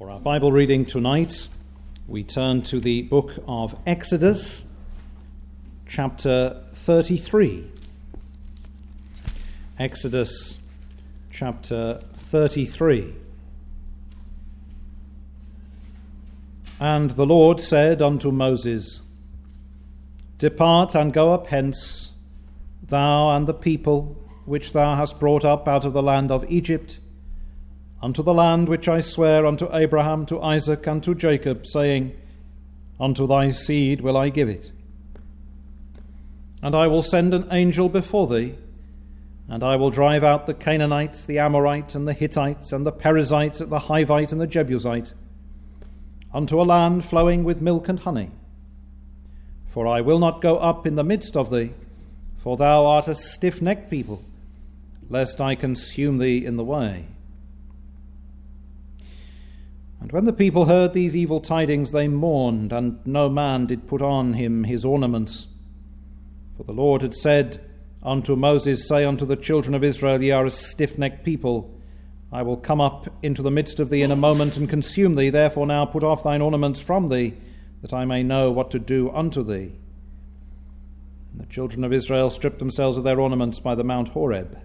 For our Bible reading tonight, we turn to the book of Exodus, chapter 33. Exodus, chapter 33. And the Lord said unto Moses, Depart and go up hence, thou and the people which thou hast brought up out of the land of Egypt, unto the land which I swear unto Abraham, to Isaac, and to Jacob, saying, Unto thy seed will I give it. And I will send an angel before thee, and I will drive out the Canaanite, the Amorite, and the Hittite, and the Perizzite, the Hivite, and the Jebusite, unto a land flowing with milk and honey. For I will not go up in the midst of thee, for thou art a stiff-necked people, lest I consume thee in the way. And when the people heard these evil tidings, they mourned, and no man did put on him his ornaments. For the Lord had said unto Moses, Say unto the children of Israel, Ye are a stiff-necked people. I will come up into the midst of thee in a moment, and consume thee. Therefore now put off thine ornaments from thee, that I may know what to do unto thee. And the children of Israel stripped themselves of their ornaments by the Mount Horeb.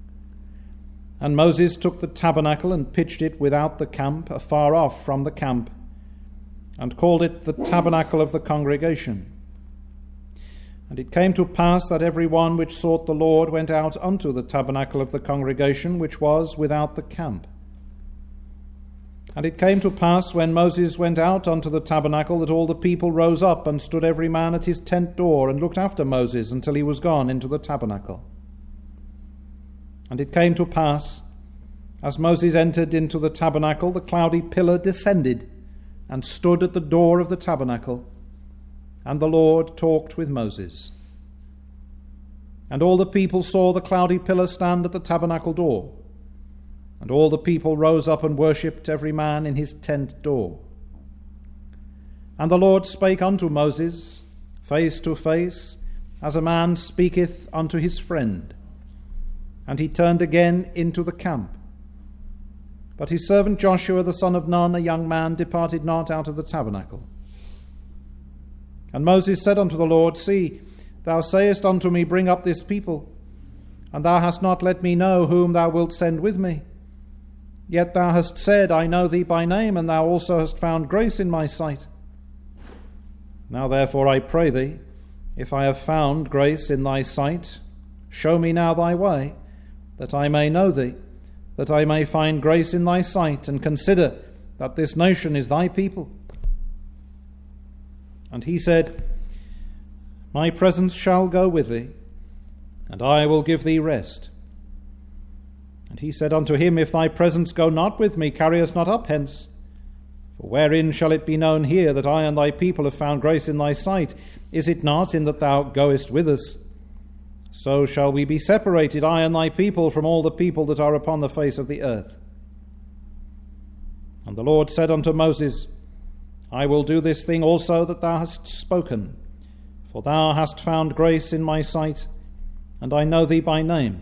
And Moses took the tabernacle and pitched it without the camp, afar off from the camp, and called it the tabernacle of the congregation. And it came to pass that every one which sought the Lord went out unto the tabernacle of the congregation, which was without the camp. And it came to pass, when Moses went out unto the tabernacle, that all the people rose up, and stood every man at his tent door, and looked after Moses until he was gone into the tabernacle. And it came to pass, as Moses entered into the tabernacle, the cloudy pillar descended, and stood at the door of the tabernacle, and the Lord talked with Moses. And all the people saw the cloudy pillar stand at the tabernacle door, and all the people rose up and worshipped, every man in his tent door. And the Lord spake unto Moses face to face, as a man speaketh unto his friend. And he turned again into the camp. But his servant Joshua the son of Nun, a young man, departed not out of the tabernacle. And Moses said unto the Lord, See, thou sayest unto me, Bring up this people, and thou hast not let me know whom thou wilt send with me. Yet thou hast said, I know thee by name, and thou also hast found grace in my sight. Now therefore I pray thee, if I have found grace in thy sight, show me now thy way, that I may know thee, that I may find grace in thy sight, and consider that this nation is thy people. And he said, My presence shall go with thee, and I will give thee rest. And he said unto him, If thy presence go not with me, carry us not up hence. For wherein shall it be known here that I and thy people have found grace in thy sight? Is it not in that thou goest with us? So shall we be separated, I and thy people, from all the people that are upon the face of the earth. And the Lord said unto Moses, I will do this thing also that thou hast spoken, for thou hast found grace in my sight, and I know thee by name.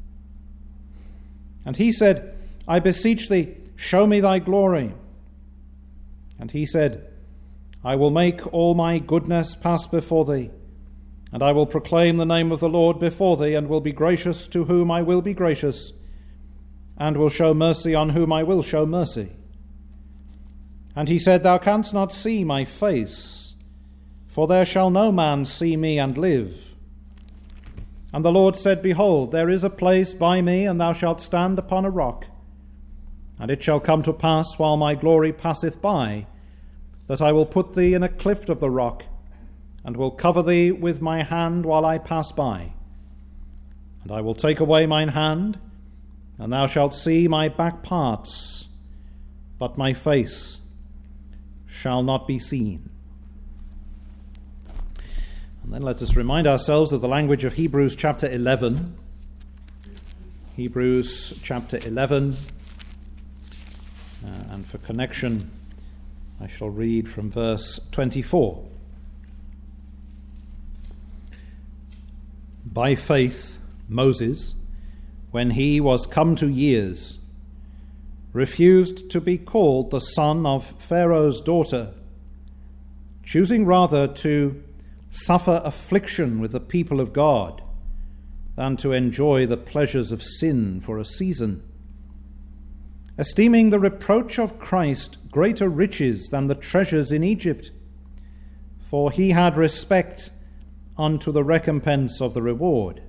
And he said, I beseech thee, show me thy glory. And he said, I will make all my goodness pass before thee, and I will proclaim the name of the Lord before thee, and will be gracious to whom I will be gracious, and will show mercy on whom I will show mercy. And he said, Thou canst not see my face, for there shall no man see me and live. And the Lord said, Behold, there is a place by me, and thou shalt stand upon a rock. And it shall come to pass, while my glory passeth by, that I will put thee in a cleft of the rock, and will cover thee with my hand while I pass by. And I will take away mine hand, and thou shalt see my back parts, but my face shall not be seen. And then let us remind ourselves of the language of Hebrews chapter 11. Hebrews chapter 11. And for connection, I shall read from verse 24. By faith, Moses, when he was come to years, refused to be called the son of Pharaoh's daughter, choosing rather to suffer affliction with the people of God than to enjoy the pleasures of sin for a season, esteeming the reproach of Christ greater riches than the treasures in Egypt, for he had respect unto the recompense of the reward.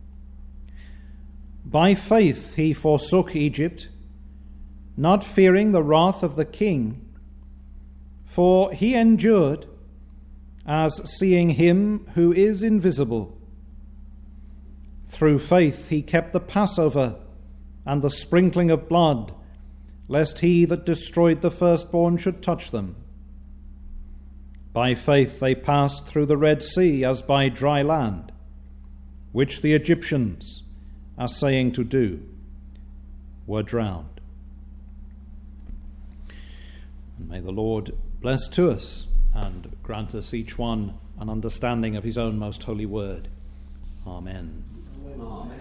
By faith he forsook Egypt, not fearing the wrath of the king, for he endured as seeing him who is invisible. Through faith he kept the Passover and the sprinkling of blood, lest he that destroyed the firstborn should touch them. By faith they passed through the Red Sea as by dry land, which the Egyptians, assaying to do, were drowned. And may the Lord bless to us and grant us each one an understanding of his own most holy word. Amen. Amen.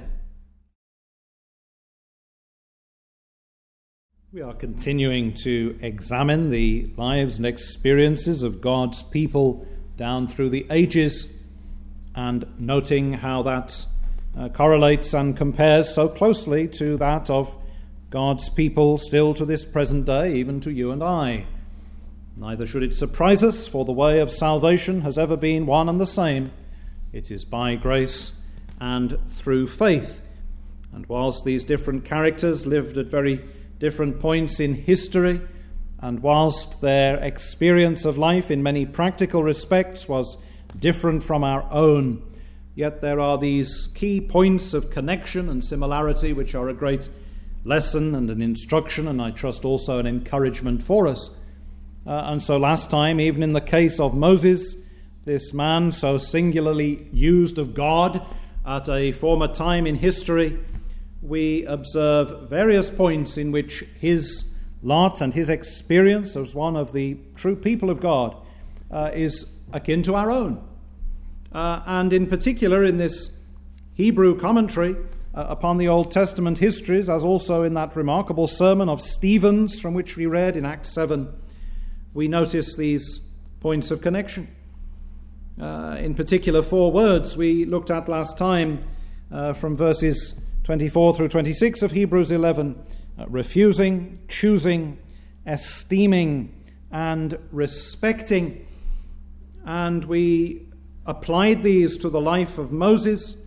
We are continuing to examine the lives and experiences of God's people down through the ages, and noting how that correlates and compares so closely to that of God's people still to this present day, even to you and I. Neither should it surprise us, for the way of salvation has ever been one and the same. It is by grace and through faith. And whilst these different characters lived at very different points in history, and whilst their experience of life in many practical respects was different from our own, yet there are these key points of connection and similarity which are a great lesson and an instruction, and I trust also an encouragement for us. And so last time, even in the case of Moses, this man so singularly used of God at a former time in history, we observe various points in which his lot and his experience as one of the true people of God is akin to our own. And in particular in this Hebrew commentary upon the Old Testament histories, as also in that remarkable sermon of Stephen's from which we read in Acts 7, we notice these points of connection. In particular, 4 words we looked at last time from verses 24 through 26 of Hebrews 11, refusing, choosing, esteeming, and respecting. And we applied these to the life of Moses,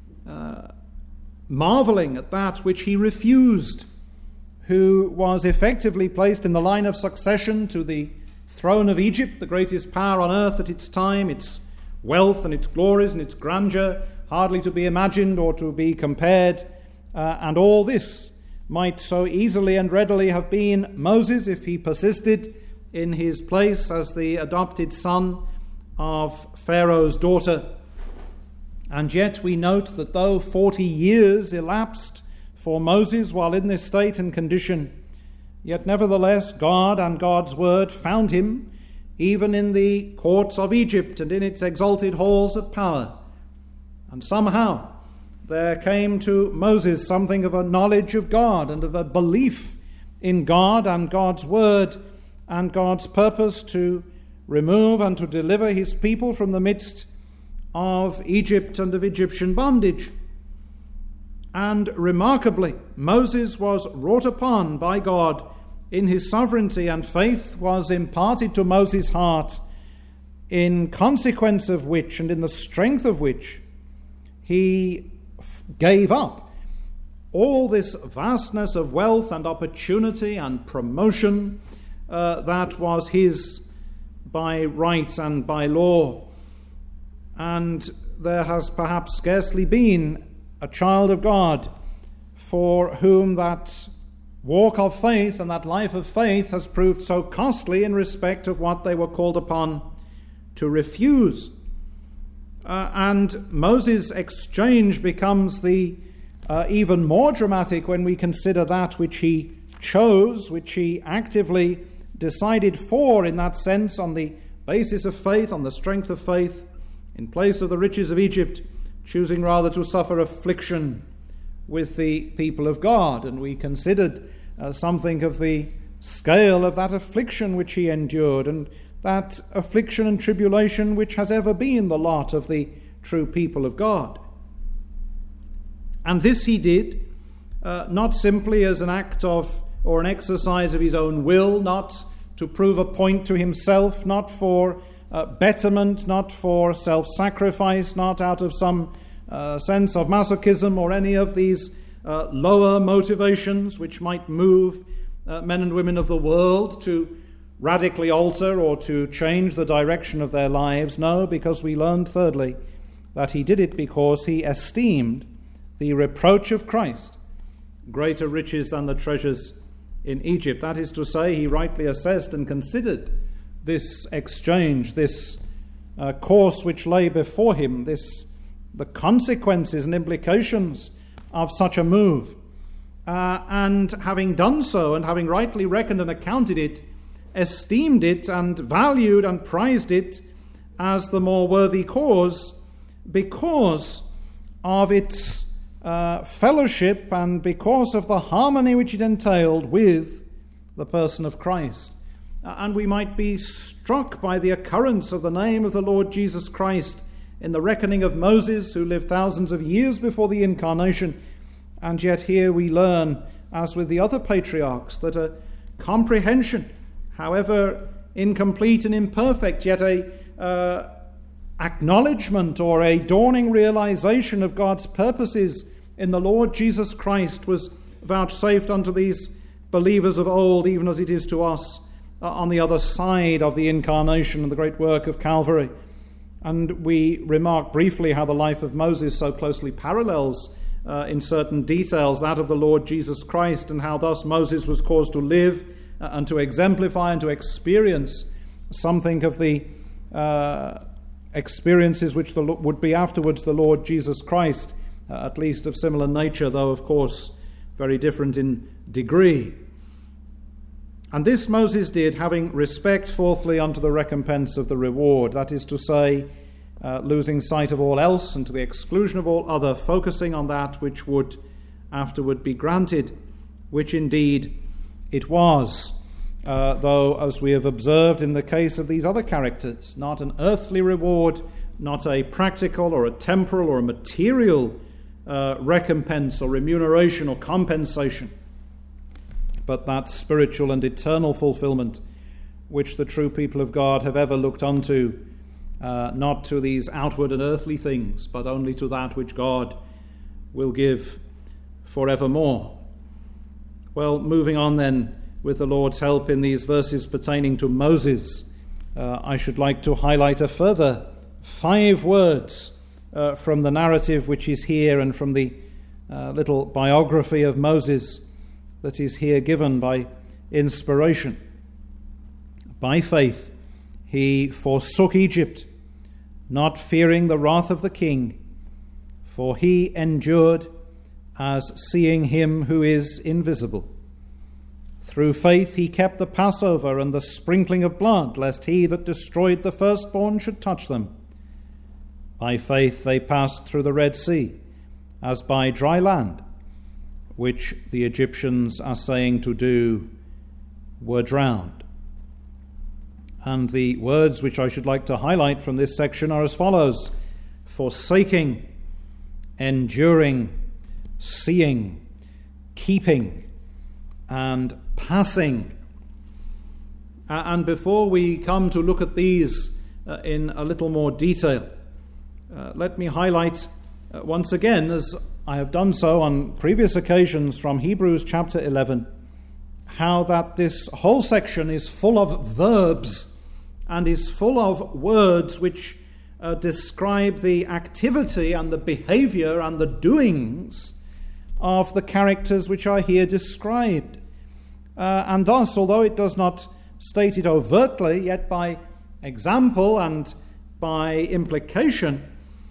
marveling at that which he refused, who was effectively placed in the line of succession to the throne of Egypt, the greatest power on earth at its time, its wealth and its glories and its grandeur, hardly to be imagined or to be compared. And all this might so easily and readily have been Moses if he persisted in his place as the adopted son of Pharaoh's daughter. And yet we note that though 40 years elapsed for Moses while in this state and condition, yet nevertheless God and God's word found him even in the courts of Egypt and in its exalted halls of power. And somehow there came to Moses something of a knowledge of God and of a belief in God and God's word and God's purpose to remove and to deliver his people from the midst of Egypt and of Egyptian bondage. And remarkably, Moses was wrought upon by God in his sovereignty, and faith was imparted to Moses' heart, in consequence of which and in the strength of which he gave up all this vastness of wealth and opportunity and promotion that was his by right and by law. And there has perhaps scarcely been a child of God for whom that walk of faith and that life of faith has proved so costly in respect of what they were called upon to refuse. And Moses' exchange becomes the even more dramatic when we consider that which he chose, which he actively decided for, in that sense, on the basis of faith, on the strength of faith, in place of the riches of Egypt, choosing rather to suffer affliction with the people of God. And we considered something of the scale of that affliction which he endured, and that affliction and tribulation which has ever been the lot of the true people of God. And this he did not simply as an act of or an exercise of his own will, not to prove a point to himself, not for betterment, not for self-sacrifice, not out of some sense of masochism or any of these lower motivations which might move men and women of the world to radically alter or to change the direction of their lives. No, because we learned, thirdly, that he did it because he esteemed the reproach of Christ greater riches than the treasures in Egypt. That is to say, he rightly assessed and considered this exchange, this course which lay before him, the consequences and implications of such a move. And having done so, and having rightly reckoned and accounted it, esteemed it and valued and prized it as the more worthy cause because of its fellowship and because of the harmony which it entailed with the person of Christ. And we might be struck by the occurrence of the name of the Lord Jesus Christ in the reckoning of Moses, who lived thousands of years before the incarnation. And yet here we learn, as with the other patriarchs, that a comprehension, however incomplete and imperfect, yet a acknowledgement or a dawning realization of God's purposes in the Lord Jesus Christ was vouchsafed unto these believers of old, even as it is to us on the other side of the incarnation and the great work of Calvary. And we remark briefly how the life of Moses so closely parallels in certain details that of the Lord Jesus Christ, and how thus Moses was caused to live and to exemplify and to experience something of the experiences which would be afterwards the Lord Jesus Christ, at least of similar nature, though of course very different in degree. And this Moses did, having respect, fourthly, unto the recompense of the reward. That is to say, losing sight of all else and to the exclusion of all other, focusing on that which would afterward be granted, which indeed it was. Though, as we have observed in the case of these other characters, not an earthly reward, not a practical or a temporal or a material recompense or remuneration or compensation, but that spiritual and eternal fulfillment which the true people of God have ever looked unto, not to these outward and earthly things, but only to that which God will give forevermore. Well, moving on then with the Lord's help in these verses pertaining to Moses, I should like to highlight a further 5 words from the narrative which is here and from the little biography of Moses that is here given by inspiration. By faith he forsook Egypt, not fearing the wrath of the king, for he endured as seeing him who is invisible. Through faith he kept the Passover and the sprinkling of blood, lest he that destroyed the firstborn should touch them. By faith they passed through the Red Sea, as by dry land, which the Egyptians are saying to do, were drowned. And the words which I should like to highlight from this section are as follows: forsaking, enduring, seeing, keeping, and passing. And before we come to look at these in a little more detail, let me highlight once again, as I have done so on previous occasions from Hebrews chapter 11, how that this whole section is full of verbs and is full of words which describe the activity and the behavior and the doings of the characters which are here described. And thus, although it does not state it overtly, yet by example and by implication,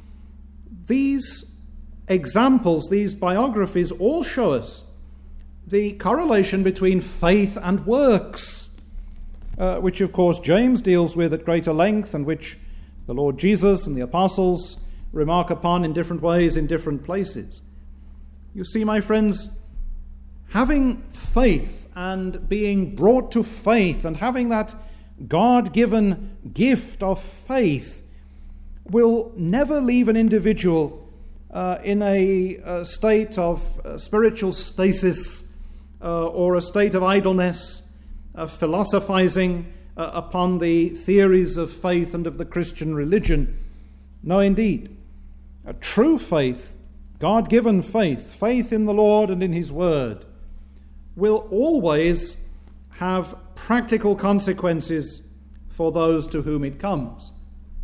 these examples, these biographies, all show us the correlation between faith and works, which of course James deals with at greater length, and which the Lord Jesus and the apostles remark upon in different ways in different places. You see, my friends, having faith and being brought to faith and having that God-given gift of faith will never leave an individual in a state of spiritual stasis or a state of idleness, philosophizing upon the theories of faith and of the Christian religion. No, indeed. A true faith, God-given faith, faith in the Lord and in His Word, will always have practical consequences for those to whom it comes.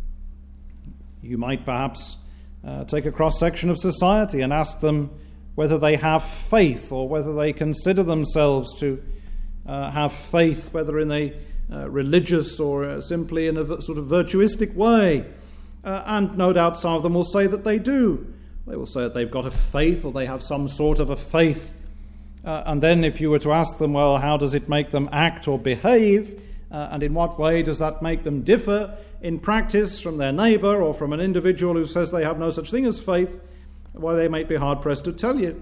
You might perhaps take a cross-section of society and ask them whether they have faith or whether they consider themselves to have faith, whether in a religious or simply in a sort of virtuistic way. And no doubt some of them will say that they do. They will say that they've got a faith or they have some sort of a faith. And then if you were to ask them, well, how does it make them act or behave? And in what way does that make them differ in practice from their neighbour or from an individual who says they have no such thing as faith? Why, they might be hard-pressed to tell you.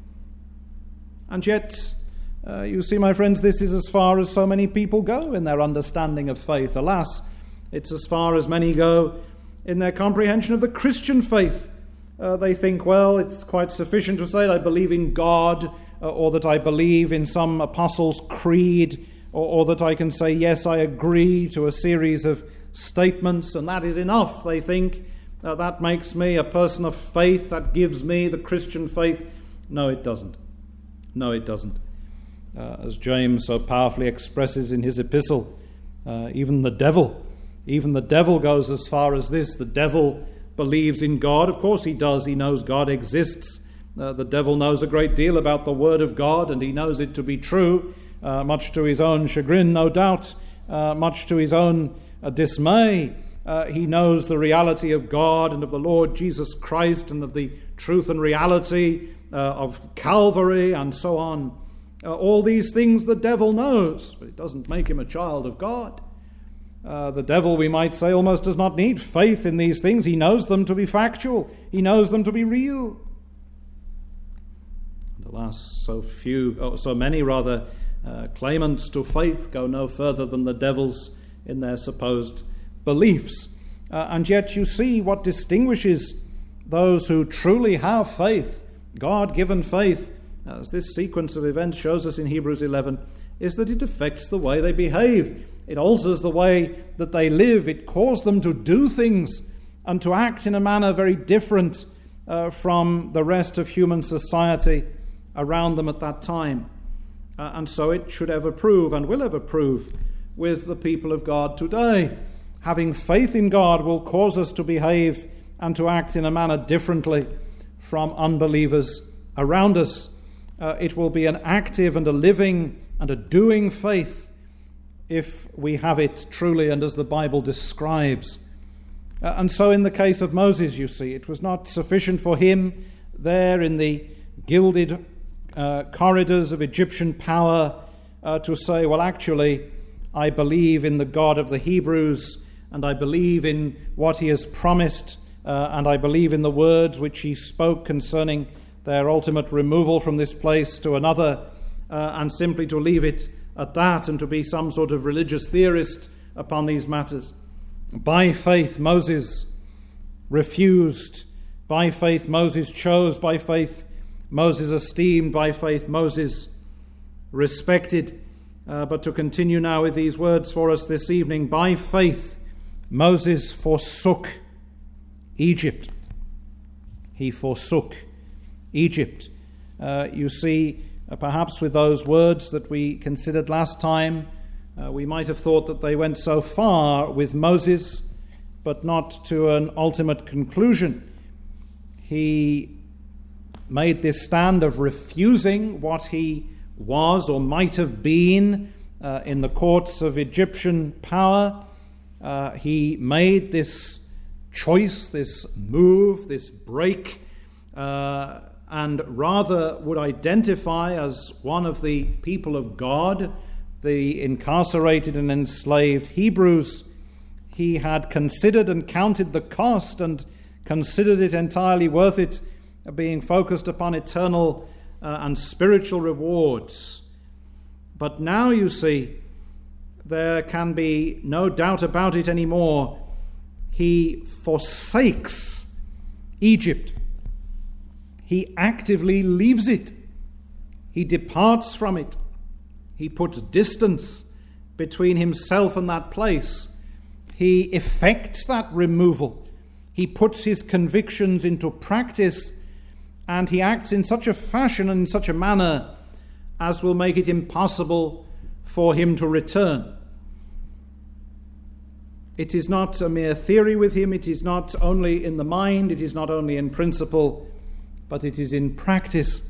And yet, you see, my friends, this is as far as so many people go in their understanding of faith. Alas, it's as far as many go in their comprehension of the Christian faith. They think, well, it's quite sufficient to say that I believe in God, or that I believe in some apostles' creed, or that I can say, yes, I agree to a series of statements, and that is enough, they think. That makes me a person of faith, that gives me the Christian faith. No, it doesn't. No, it doesn't. As James so powerfully expresses in his epistle, even the devil goes as far as this. The devil believes in God. Of course he does. He knows God exists. The devil knows a great deal about the Word of God, and he knows it to be true, much to his own chagrin, no doubt, much to his own dismay. He knows the reality of God and of the Lord Jesus Christ and of the truth and reality of Calvary and so on. All these things the devil knows, but it doesn't make him a child of God. The devil, we might say, almost does not need faith in these things. He knows them to be factual. He knows them to be real. And alas, so many claimants to faith go no further than the devils in their supposed beliefs. And yet you see what distinguishes those who truly have faith, God-given faith, as this sequence of events shows us in Hebrews 11, is that it affects the way they behave. It alters the way that they live. It causes them to do things and to act in a manner very different from the rest of human society around them at that time. And so it should ever prove and will ever prove with the people of God today. Having faith in God will cause us to behave and to act in a manner differently from unbelievers around us. It will be an active and a living and a doing faith if we have it truly and as the Bible describes. And so in the case of Moses, you see, it was not sufficient for him there in the gilded corridors of Egyptian power to say, well, actually, I believe in the God of the Hebrews, and I believe in what he has promised, and I believe in the words which he spoke concerning their ultimate removal from this place to another, and simply to leave it at that and to be some sort of religious theorist upon these matters. By faith, Moses refused. By faith, Moses chose. By faith, Moses esteemed. By faith, Moses respected. But to continue now with these words for us this evening, by faith, Moses forsook Egypt. He forsook Egypt. You see, perhaps with those words that we considered last time, we might have thought that they went so far with Moses, but not to an ultimate conclusion. He made this stand of refusing what he was or might have been in the courts of Egyptian power. He made this choice, this move, this break, and rather would identify as one of the people of God, the incarcerated and enslaved Hebrews. He had considered and counted the cost and considered it entirely worth it, being focused upon eternal and spiritual rewards. But now, you see, there can be no doubt about it anymore. He forsakes Egypt. He actively leaves it. He departs from it. He puts distance between himself and that place. He effects that removal. He puts his convictions into practice, and he acts in such a fashion and in such a manner as will make it impossible for him to return. It is not a mere theory with him. It is not only in the mind. It is not only in principle, but it is in practice.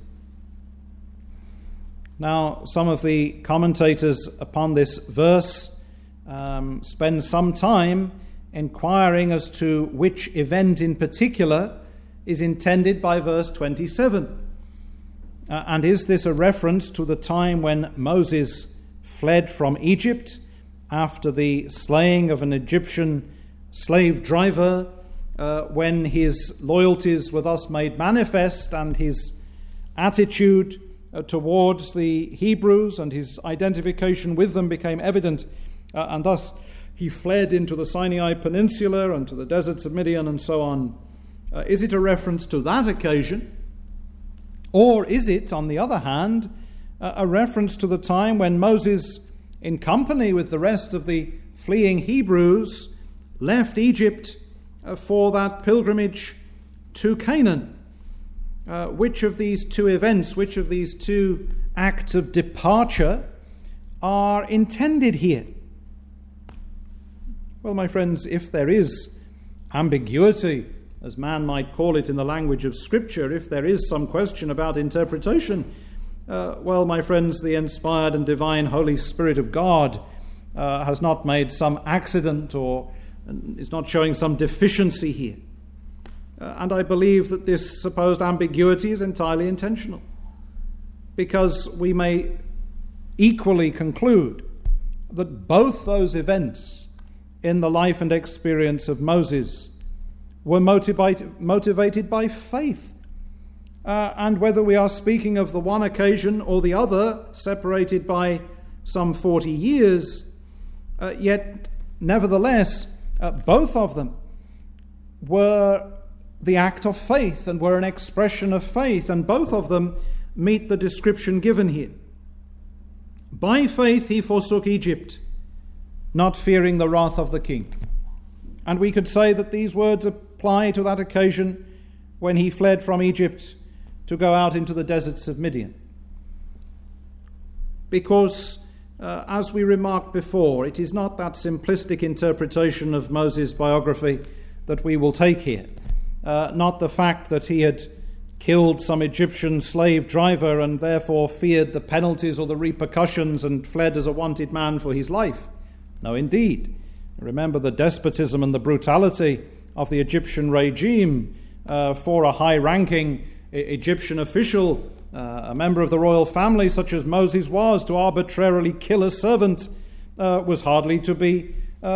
Now, some of the commentators upon this verse spend some time inquiring as to which event in particular is intended by verse 27. And is this a reference to the time when Moses fled from Egypt after the slaying of an Egyptian slave driver, when his loyalties were thus made manifest and his attitude towards the Hebrews and his identification with them became evident, and thus he fled into the Sinai Peninsula and to the deserts of Midian and so on? Is it a reference to that occasion? Or is it, on the other hand, a reference to the time when Moses, in company with the rest of the fleeing Hebrews, left Egypt for that pilgrimage to Canaan? Which of these two events, which of these two acts of departure are intended here? Well, my friends, if there is ambiguity, as man might call it in the language of Scripture, if there is some question about interpretation, well, my friends, the inspired and divine Holy Spirit of God has not made some accident or is not showing some deficiency here. And I believe that this supposed ambiguity is entirely intentional, because we may equally conclude that both those events in the life and experience of Moses were motivated by faith. And whether we are speaking of the one occasion or the other, separated by some 40 years, yet nevertheless, both of them were the act of faith and were an expression of faith, and both of them meet the description given here. By faith he forsook Egypt, not fearing the wrath of the king. And we could say that these words apply to that occasion when he fled from Egypt to go out into the deserts of Midian. Because, as we remarked before, it is not that simplistic interpretation of Moses' biography that we will take here. Not the fact that he had killed some Egyptian slave driver and therefore feared the penalties or the repercussions and fled as a wanted man for his life. No, indeed. Remember the despotism and the brutality of the Egyptian regime. For a high-ranking Egyptian official, a member of the royal family such as Moses was, to arbitrarily kill a servant was hardly to be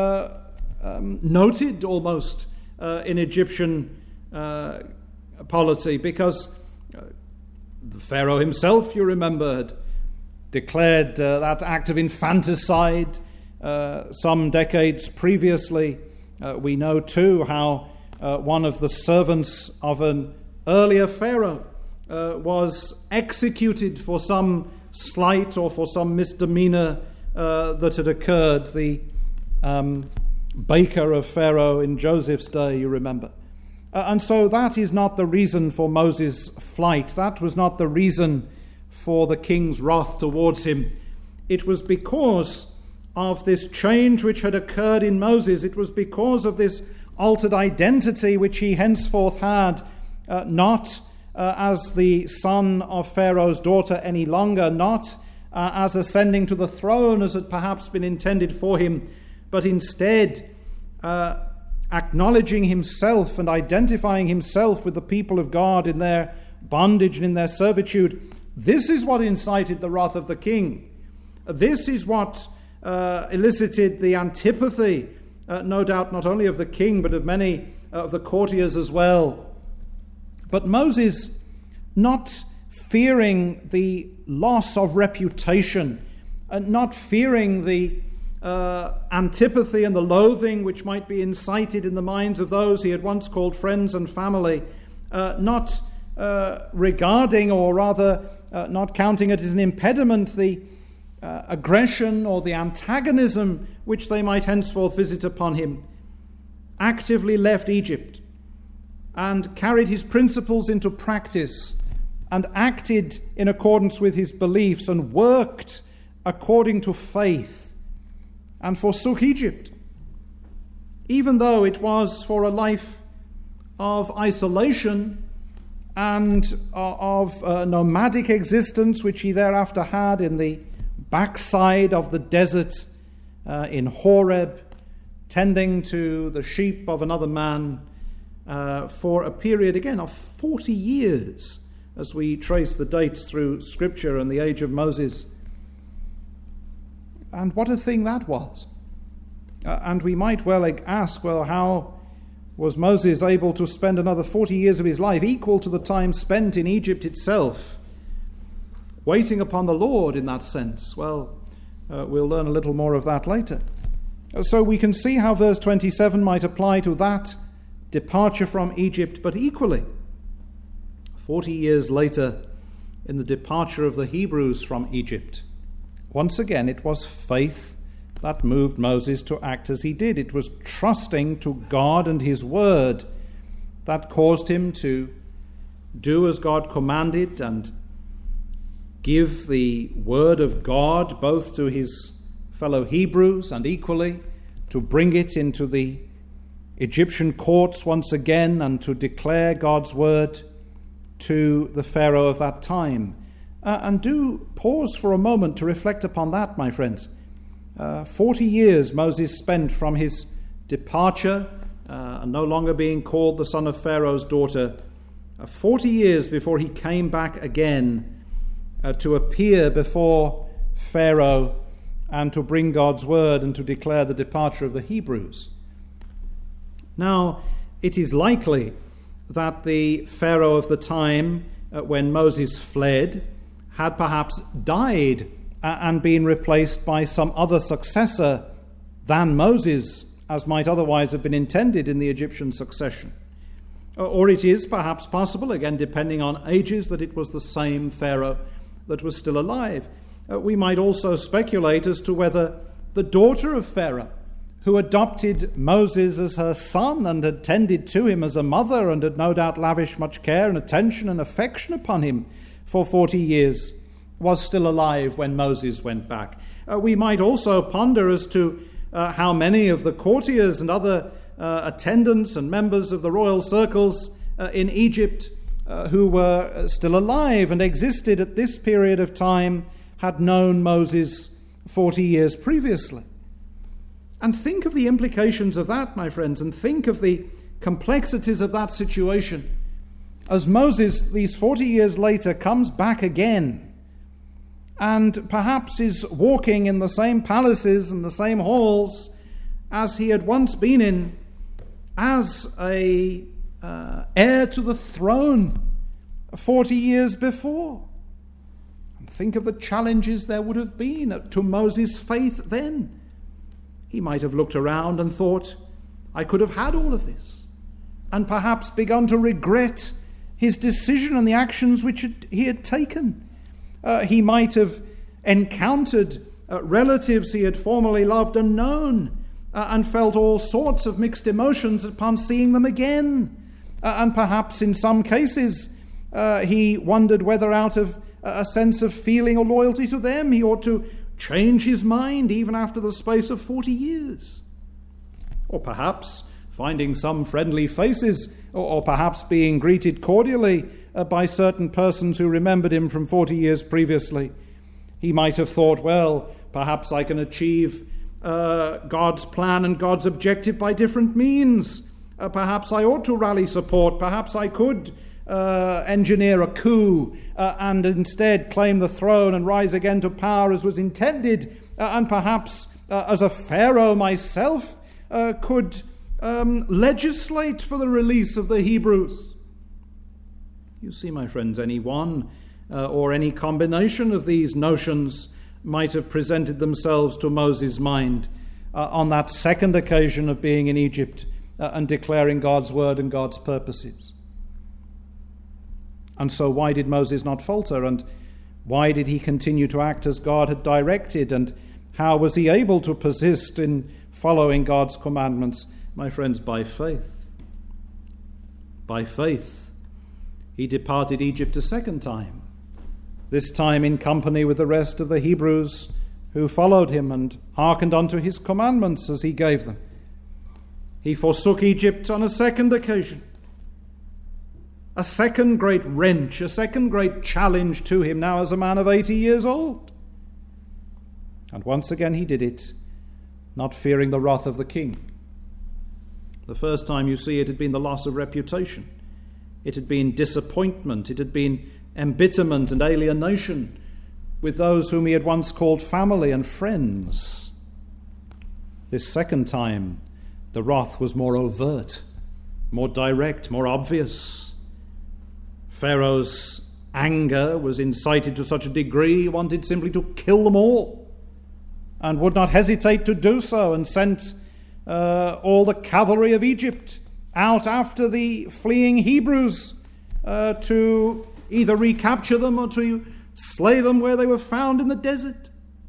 noted almost in Egyptian polity, because the Pharaoh himself, you remember, had declared that act of infanticide some decades previously. We know too how one of the servants of an earlier Pharaoh was executed for some slight or for some misdemeanor that had occurred. The baker of Pharaoh in Joseph's day, you remember. And so that is not the reason for Moses' flight. That was not the reason for the king's wrath towards him. It was because of this change which had occurred in Moses. It was because of this altered identity which he henceforth had, not as the son of Pharaoh's daughter any longer, not as ascending to the throne as had perhaps been intended for him, but instead acknowledging himself and identifying himself with the people of God in their bondage and in their servitude. This is what incited the wrath of the king. This is what elicited the antipathy, no doubt not only of the king, but of many of the courtiers as well. But Moses, not fearing the loss of reputation, not fearing the antipathy and the loathing which might be incited in the minds of those he had once called friends and family, not regarding, or rather not counting it as an impediment, the aggression or the antagonism which they might henceforth visit upon him, actively left Egypt and carried his principles into practice and acted in accordance with his beliefs and worked according to faith and forsook Egypt, even though it was for a life of isolation and of nomadic existence which he thereafter had in the backside of the desert in Horeb, tending to the sheep of another man for a period, again, of 40 years, as we trace the dates through Scripture and the age of Moses. And what a thing that was. And we might well ask, well, how was Moses able to spend another 40 years of his life, equal to the time spent in Egypt itself, waiting upon the Lord in that sense? Well, we'll learn a little more of that later. So we can see how verse 27 might apply to that departure from Egypt, but equally, 40 years later, in the departure of the Hebrews from Egypt, once again it was faith that moved Moses to act as he did. It was trusting to God and his word that caused him to do as God commanded and give the word of God both to his fellow Hebrews and equally to bring it into the Egyptian courts once again and to declare God's word to the Pharaoh of that time. And do pause for a moment to reflect upon that, my friends. 40 years Moses spent from his departure, and no longer being called the son of Pharaoh's daughter, 40 years before he came back again to appear before Pharaoh and to bring God's word and to declare the departure of the Hebrews. Now, it is likely that the Pharaoh of the time when Moses fled had perhaps died and been replaced by some other successor than Moses, as might otherwise have been intended in the Egyptian succession. Or it is perhaps possible, again depending on ages, that it was the same Pharaoh that was still alive. We might also speculate as to whether the daughter of Pharaoh, who adopted Moses as her son and had tended to him as a mother and had no doubt lavished much care and attention and affection upon him for 40 years, was still alive when Moses went back. We might also ponder as to how many of the courtiers and other attendants and members of the royal circles in Egypt who were still alive and existed at this period of time had known Moses 40 years previously. And think of the implications of that, my friends, and think of the complexities of that situation. As Moses, these 40 years later, comes back again and perhaps is walking in the same palaces and the same halls as he had once been in, as a heir to the throne 40 years before. And think of the challenges there would have been to Moses' faith then. He might have looked around and thought, I could have had all of this, and perhaps begun to regret his decision and the actions which he had taken. He might have encountered relatives he had formerly loved and known, and felt all sorts of mixed emotions upon seeing them again. And perhaps in some cases he wondered whether out of a sense of feeling or loyalty to them he ought to change his mind even after the space of 40 years. Or perhaps finding some friendly faces, or perhaps being greeted cordially by certain persons who remembered him from 40 years previously. He might have thought, well, perhaps I can achieve God's plan and God's objective by different means. Perhaps I ought to rally support. Perhaps I could engineer a coup and instead claim the throne and rise again to power as was intended. And perhaps as a Pharaoh myself could legislate for the release of the Hebrews. You see, my friends, any one or any combination of these notions might have presented themselves to Moses' mind on that second occasion of being in Egypt and declaring God's word and God's purposes. And so why did Moses not falter, and why did he continue to act as God had directed, and how was he able to persist in following God's commandments? My friends, by faith. By faith, he departed Egypt a second time, this time in company with the rest of the Hebrews who followed him and hearkened unto his commandments as he gave them. He forsook Egypt on a second occasion. A second great wrench, a second great challenge to him now as a man of 80 years old. And once again he did it, not fearing the wrath of the king. The first time, you see, it had been the loss of reputation. It had been disappointment. It had been embitterment and alienation with those whom he had once called family and friends. This second time, the wrath was more overt, more direct, more obvious. Pharaoh's anger was incited to such a degree he wanted simply to kill them all, and would not hesitate to do so, and sent all the cavalry of Egypt out after the fleeing Hebrews to either recapture them or to slay them where they were found in the desert.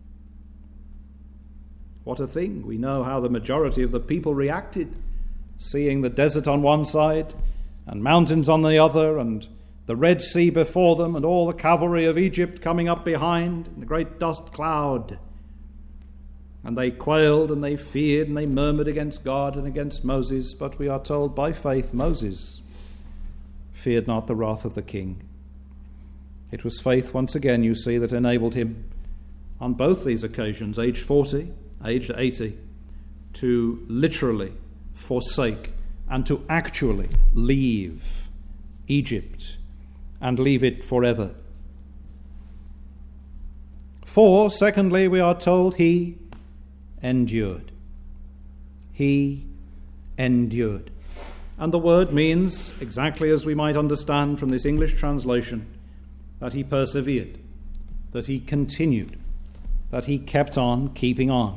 What a thing. We know how the majority of the people reacted, seeing the desert on one side and mountains on the other, and the Red Sea before them, and all the cavalry of Egypt coming up behind in a great dust cloud. And they quailed and they feared and they murmured against God and against Moses. But we are told by faith Moses feared not the wrath of the king. It was faith, once again, you see, that enabled him on both these occasions, age 40, age 80, to literally forsake and to actually leave Egypt and leave it forever. For, secondly, we are told he endured. He endured. And the word means, exactly as we might understand from this English translation, that he persevered, that he continued, that he kept on keeping on.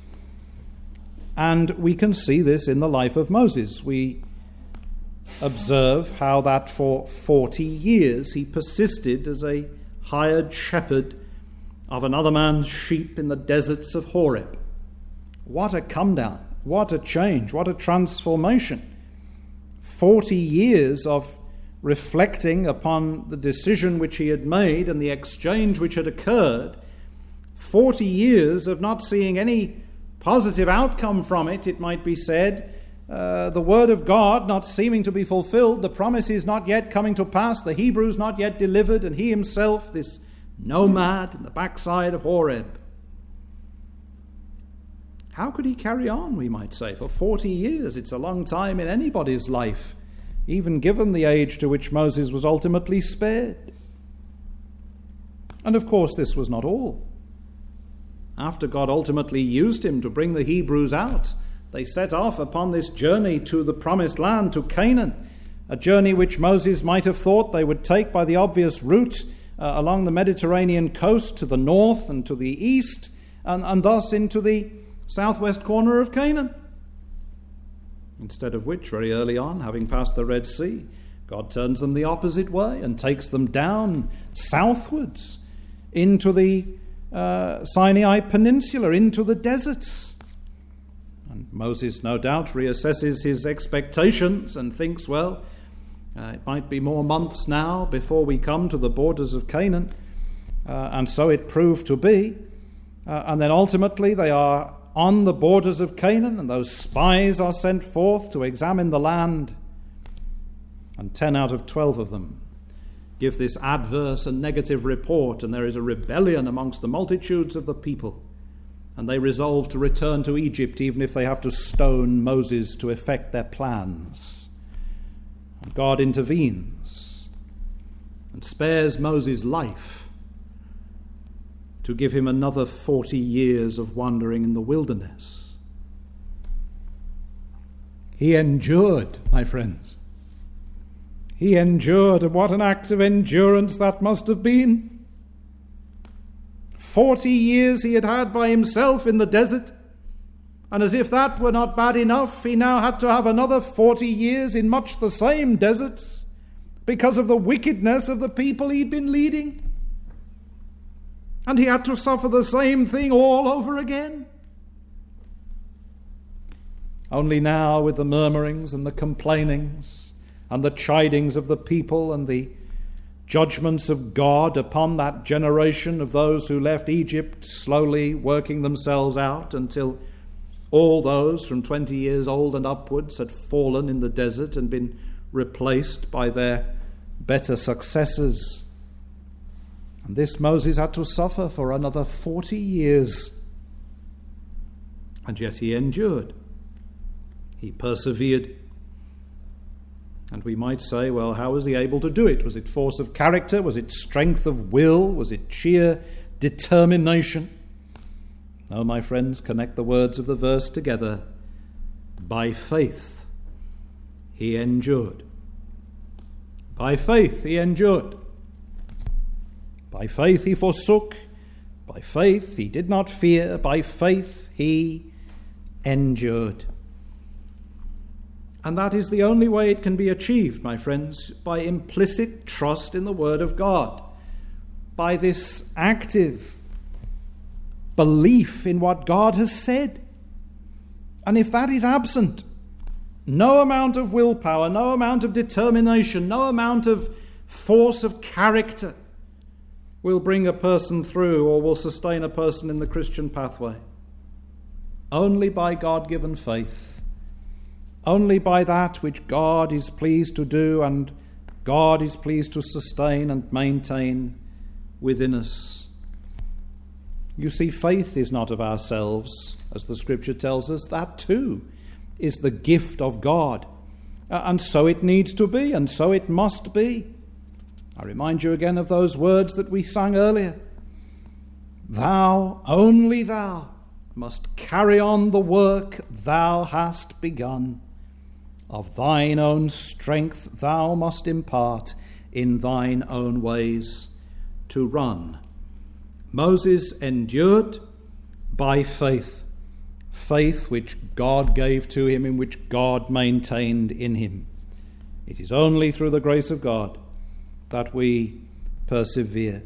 And we can see this in the life of Moses. We observe how that for 40 years he persisted as a hired shepherd of another man's sheep in the deserts of Horeb. What a come down, what a change, what a transformation. 40 years of reflecting upon the decision which he had made and the exchange which had occurred. 40 years of not seeing any positive outcome from it, it might be said. The word of God not seeming to be fulfilled, the promises not yet coming to pass, the Hebrews not yet delivered, and he himself, this nomad in the backside of Horeb. How could he carry on, we might say, for 40 years? It's a long time in anybody's life, even given the age to which Moses was ultimately spared. And of course, this was not all. After God ultimately used him to bring the Hebrews out, they set off upon this journey to the promised land, to Canaan, a journey which Moses might have thought they would take by the obvious route along the Mediterranean coast to the north and to the east, and thus into the southwest corner of Canaan. Instead of which, very early on, having passed the Red Sea, God turns them the opposite way and takes them down southwards into the Sinai Peninsula, into the deserts. And Moses, no doubt, reassesses his expectations and thinks, well, it might be more months now before we come to the borders of Canaan. And so it proved to be. And then ultimately they are on the borders of Canaan, and those spies are sent forth to examine the land. And 10 out of 12 of them give this adverse and negative report, and there is a rebellion amongst the multitudes of the people. And they resolve to return to Egypt, even if they have to stone Moses to effect their plans. And God intervenes and spares Moses' life to give him another 40 years of wandering in the wilderness. He endured, my friends. He endured, and what an act of endurance that must have been. 40 years he had had by himself in the desert, and as if that were not bad enough, he now had to have another 40 years in much the same deserts because of the wickedness of the people he'd been leading. And he had to suffer the same thing all over again. Only now, with the murmurings and the complainings and the chidings of the people and the judgments of God upon that generation of those who left Egypt, slowly working themselves out until all those from 20 years old and upwards had fallen in the desert and been replaced by their better successors. And this Moses had to suffer for another 40 years. And yet he endured. He persevered. And we might say, well, how was he able to do it? Was it force of character? Was it strength of will? Was it sheer determination? No, my friends, connect the words of the verse together. By faith he endured. By faith he endured. By faith he forsook. By faith he did not fear. By faith he endured. And that is the only way it can be achieved, my friends, by implicit trust in the Word of God, by this active belief in what God has said. And if that is absent, no amount of willpower, no amount of determination, no amount of force of character will bring a person through or will sustain a person in the Christian pathway. Only by God-given faith, only by that which God is pleased to do and God is pleased to sustain and maintain within us. You see, faith is not of ourselves, as the Scripture tells us. That too is the gift of God. And so it needs to be, and so it must be. I remind you again of those words that we sang earlier. Thou, only thou, must carry on the work thou hast begun. Of thine own strength thou must impart in thine own ways to run. Moses endured by faith, faith which God gave to him, in which God maintained in him. It is only through the grace of God that we persevere.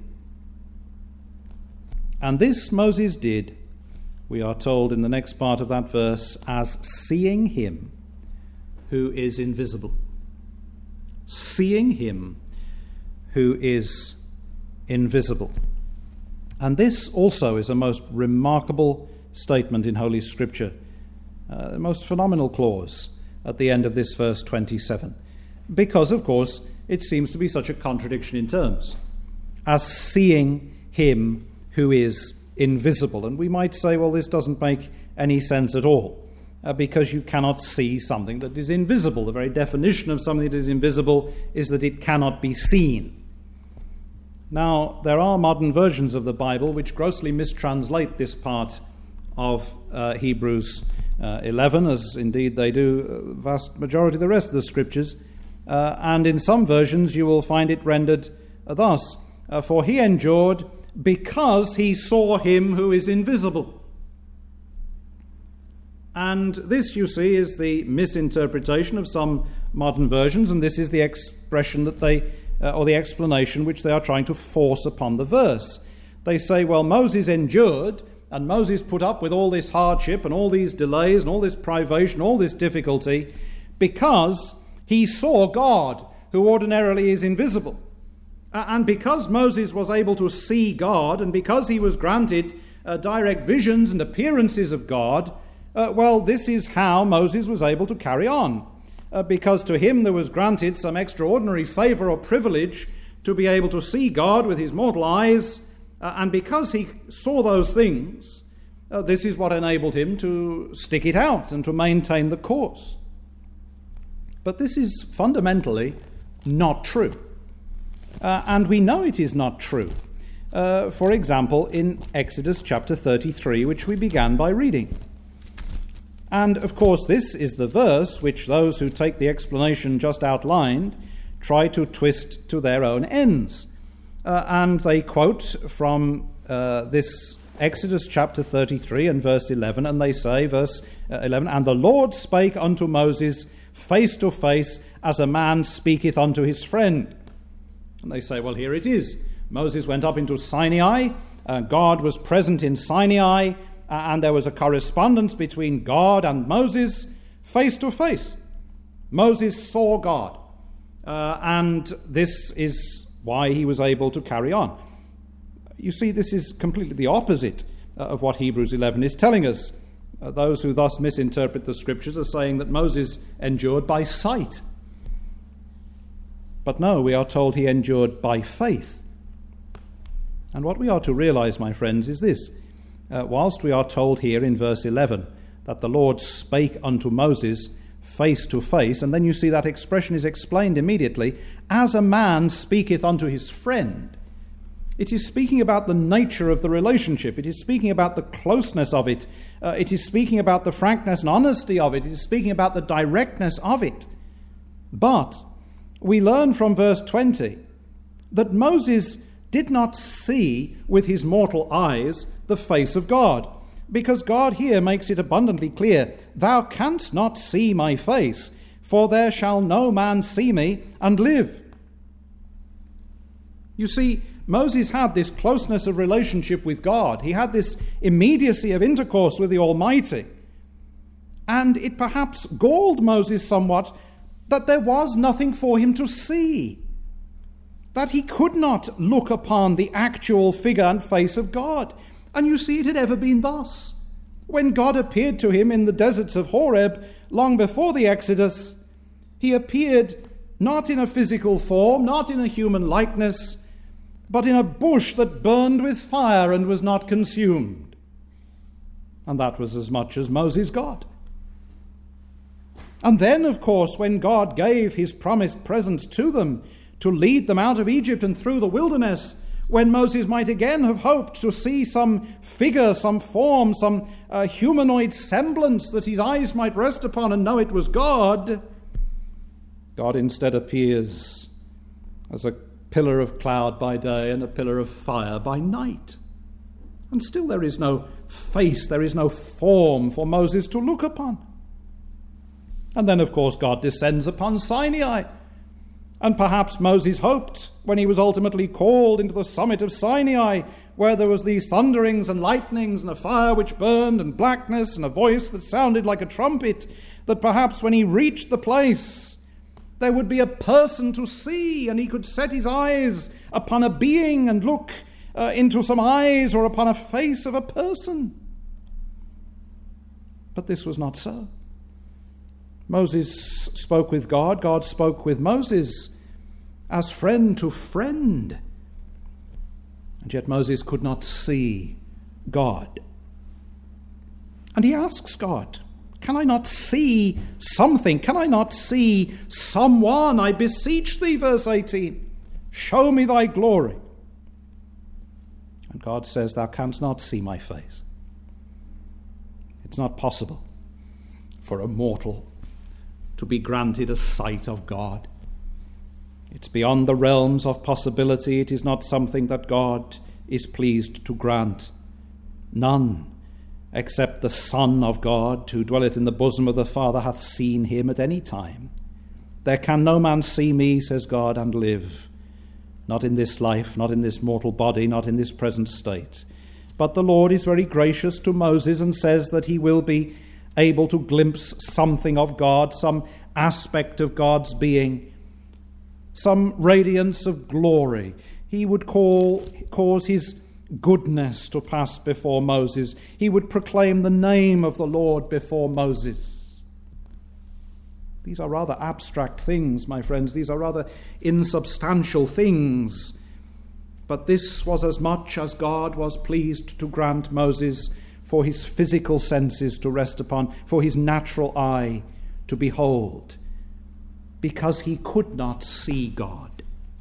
And this Moses did, we are told in the next part of that verse, as seeing him who is invisible. Seeing him who is invisible. And this also is a most remarkable statement in Holy Scripture, a most phenomenal clause at the end of this verse 27, because, of course, it seems to be such a contradiction in terms, as seeing him who is invisible. And we might say, well, this doesn't make any sense at all, because you cannot see something that is invisible. The very definition of something that is invisible is that it cannot be seen. Now, there are modern versions of the Bible which grossly mistranslate this part of Hebrews 11, as indeed they do the vast majority of the rest of the Scriptures. And in some versions you will find it rendered thus, for he endured because he saw him who is invisible. And this, you see, is the misinterpretation of some modern versions, and this is the expression that they or the explanation which they are trying to force upon the verse. They say, well, Moses endured, and Moses put up with all this hardship and all these delays and all this privation, all this difficulty, because he saw God, who ordinarily is invisible. And because Moses was able to see God, and because he was granted direct visions and appearances of God, well, this is how Moses was able to carry on. Because to him there was granted some extraordinary favor or privilege to be able to see God with his mortal eyes, and because he saw those things, this is what enabled him to stick it out and to maintain the course. But this is fundamentally not true. And we know it is not true. For example, in Exodus chapter 33, which we began by reading. And, of course, this is the verse which those who take the explanation just outlined try to twist to their own ends. And they quote from this Exodus chapter 33 and verse 11, and they say, verse 11, "And the Lord spake unto Moses face to face, as a man speaketh unto his friend." And they say, well, here it is. Moses went up into Sinai, God was present in Sinai, and there was a correspondence between God and Moses face to face. Moses saw God, and this is why he was able to carry on. You see, this is completely the opposite of what Hebrews 11 is telling us. Those who thus misinterpret the scriptures are saying that Moses endured by sight. But no, we are told he endured by faith. And what we are to realize, my friends, is this. Whilst we are told here in verse 11 that the Lord spake unto Moses face to face, and then you see that expression is explained immediately, as a man speaketh unto his friend. It is speaking about the nature of the relationship. It is speaking about the closeness of it. It is speaking about the frankness and honesty of it. It is speaking about the directness of it. But we learn from verse 20 that Moses did not see with his mortal eyes the face of God, because God here makes it abundantly clear, "Thou canst not see my face, for there shall no man see me and live." You see, Moses had this closeness of relationship with God. He had this immediacy of intercourse with the Almighty. And it perhaps galled Moses somewhat that there was nothing for him to see, that he could not look upon the actual figure and face of God. And you see, it had ever been thus. When God appeared to him in the deserts of Horeb, long before the Exodus, he appeared not in a physical form, not in a human likeness, but in a bush that burned with fire and was not consumed. And that was as much as Moses got. And then, of course, when God gave his promised presence to them to lead them out of Egypt and through the wilderness, when Moses might again have hoped to see some figure, some form, some humanoid semblance that his eyes might rest upon and know it was God, God instead appears as a pillar of cloud by day and a pillar of fire by night. And still there is no face, there is no form for Moses to look upon. And then, of course, God descends upon Sinai. And perhaps Moses hoped, when he was ultimately called into the summit of Sinai, where there was these thunderings and lightnings and a fire which burned and blackness and a voice that sounded like a trumpet, that perhaps when he reached the place, there would be a person to see, and he could set his eyes upon a being and look into some eyes or upon a face of a person. But this was not so. Moses spoke with God, God spoke with Moses as friend to friend. And yet Moses could not see God. And he asks God, "Can I not see something? Can I not see someone? I beseech thee," verse 18, "show me thy glory." And God says, "Thou canst not see my face." It's not possible for a mortal to be granted a sight of God. It's beyond the realms of possibility. It is not something that God is pleased to grant. None, except the Son of God, who dwelleth in the bosom of the Father, hath seen him at any time. "There can no man see me," says God, "and live. Not in this life, not in this mortal body, not in this present state." But the Lord is very gracious to Moses and says that he will be able to glimpse something of God, some aspect of God's being, some radiance of glory. He would cause his goodness to pass before Moses. He would proclaim the name of the Lord before Moses. These are rather abstract things, my friends. These are rather insubstantial things. But this was as much as God was pleased to grant Moses for his physical senses to rest upon, for his natural eye to behold, because he could not see God.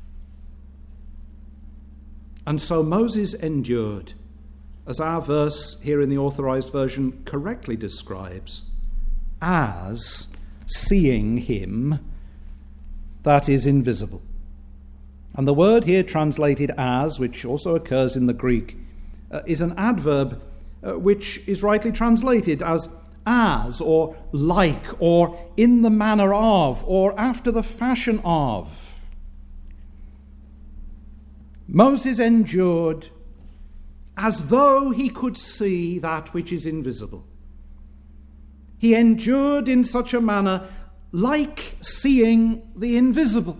And so Moses endured, as our verse here in the Authorized Version correctly describes, as seeing him that is invisible. And the word here translated as, which also occurs in the Greek, is an adverb which is rightly translated as or like, or in the manner of, or after the fashion of. Moses endured as though he could see that which is invisible. He endured in such a manner like seeing the invisible.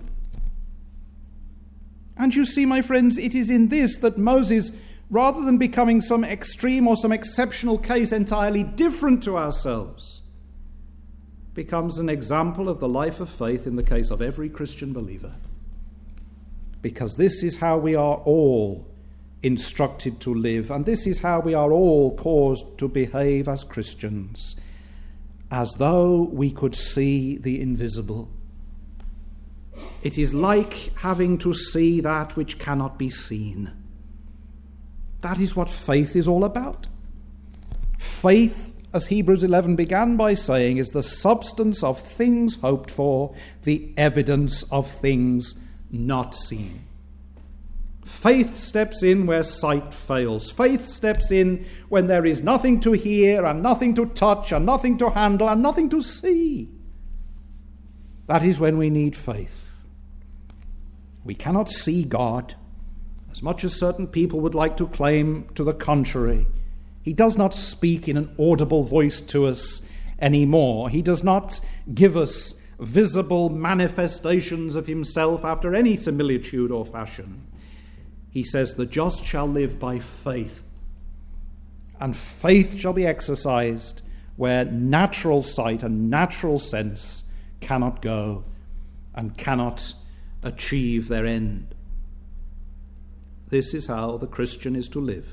And you see, my friends, it is in this that Moses, rather than becoming some extreme or some exceptional case entirely different to ourselves, becomes an example of the life of faith in the case of every Christian believer. Because this is how we are all instructed to live, and this is how we are all caused to behave as Christians, as though we could see the invisible. It is like having to see that which cannot be seen. That is what faith is all about. Faith, as Hebrews 11 began by saying, is the substance of things hoped for, the evidence of things not seen. Faith steps in where sight fails. Faith steps in when there is nothing to hear and nothing to touch and nothing to handle and nothing to see. That is when we need faith. We cannot see God, as much as certain people would like to claim to the contrary. He does not speak in an audible voice to us anymore. He does not give us visible manifestations of himself after any similitude or fashion. He says, the just shall live by faith. And faith shall be exercised where natural sight and natural sense cannot go and cannot achieve their end. This is how the Christian is to live,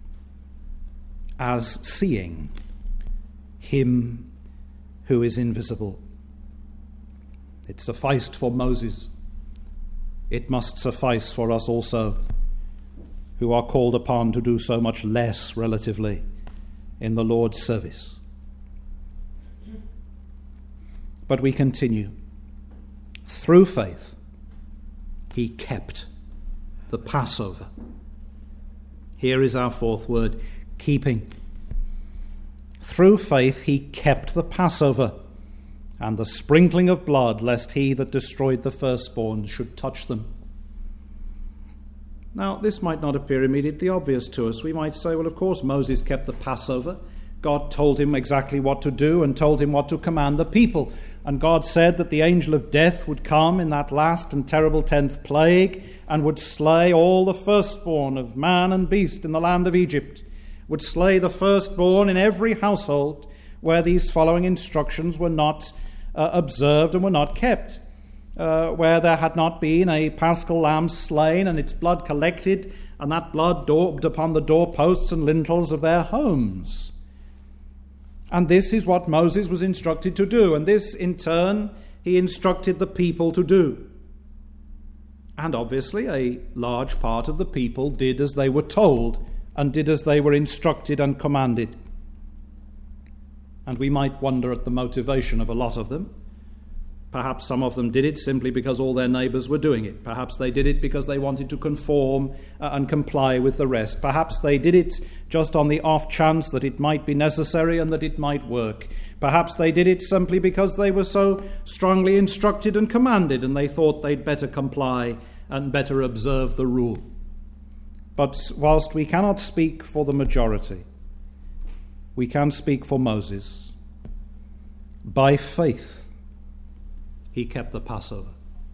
as seeing him who is invisible. It sufficed for Moses. It must suffice for us also, who are called upon to do so much less relatively in the Lord's service. But we continue. Through faith, he kept the Passover. Here is our fourth word, keeping. Through faith, he kept the Passover and the sprinkling of blood, lest he that destroyed the firstborn should touch them. Now, this might not appear immediately obvious to us. We might say, well, of course, Moses kept the Passover. God told him exactly what to do and told him what to command the people. And God said that the angel of death would come in that last and terrible 10th plague and would slay all the firstborn of man and beast in the land of Egypt, would slay the firstborn in every household where these following instructions were not observed and were not kept. Where there had not been a paschal lamb slain and its blood collected, and that blood daubed upon the doorposts and lintels of their homes. And this is what Moses was instructed to do, and this, in turn, he instructed the people to do. And obviously, a large part of the people did as they were told, and did as they were instructed and commanded. And we might wonder at the motivation of a lot of them. Perhaps some of them did it simply because all their neighbours were doing it. Perhaps they did it because they wanted to conform and comply with the rest. Perhaps they did it just on the off chance that it might be necessary and that it might work. Perhaps they did it simply because they were so strongly instructed and commanded and they thought they'd better comply and better observe the rule. But whilst we cannot speak for the majority, we can speak for Moses. By faith, he kept the Passover.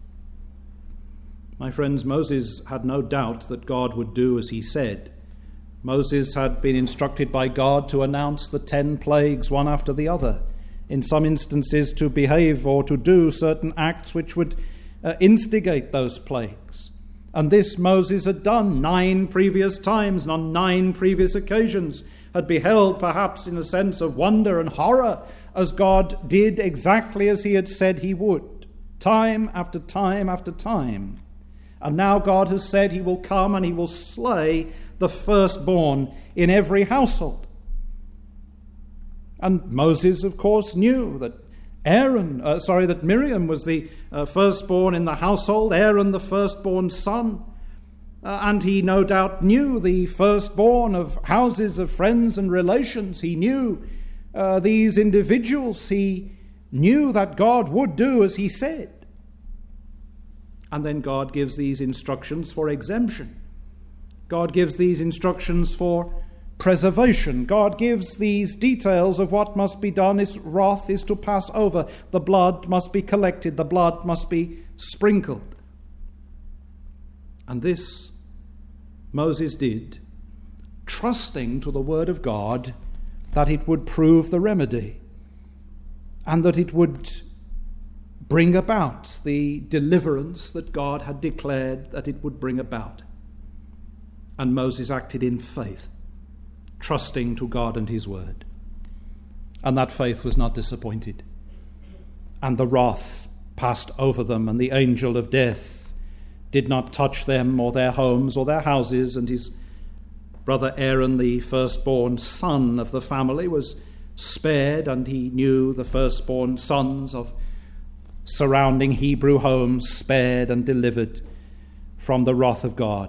My friends, Moses had no doubt that God would do as he said. Moses had been instructed by God to announce the 10 plagues one after the other, in some instances to behave or to do certain acts which would instigate those plagues. And this Moses had done 9 previous times and on 9 previous occasions, had beheld perhaps in a sense of wonder and horror as God did exactly as he had said he would. Time after time after time. And now God has said he will come and he will slay the firstborn in every household. And Moses, of course, knew that Miriam was the firstborn in the household, Aaron the firstborn son. And he no doubt knew the firstborn of houses of friends and relations. He knew these individuals. He knew that God would do as he said. And then God gives these instructions for exemption. God gives these instructions for preservation. God gives these details of what must be done. His wrath is to pass over. The blood must be collected. The blood must be sprinkled. And this Moses did, trusting to the word of God that it would prove the remedy and that it would bring about the deliverance that God had declared that it would bring about. And Moses acted in faith, trusting to God and his word. And that faith was not disappointed. And the wrath passed over them, and the angel of death did not touch them or their homes or their houses, and his brother Aaron, the firstborn son of the family, was spared, and he knew the firstborn sons of surrounding Hebrew homes spared and delivered from the wrath of God.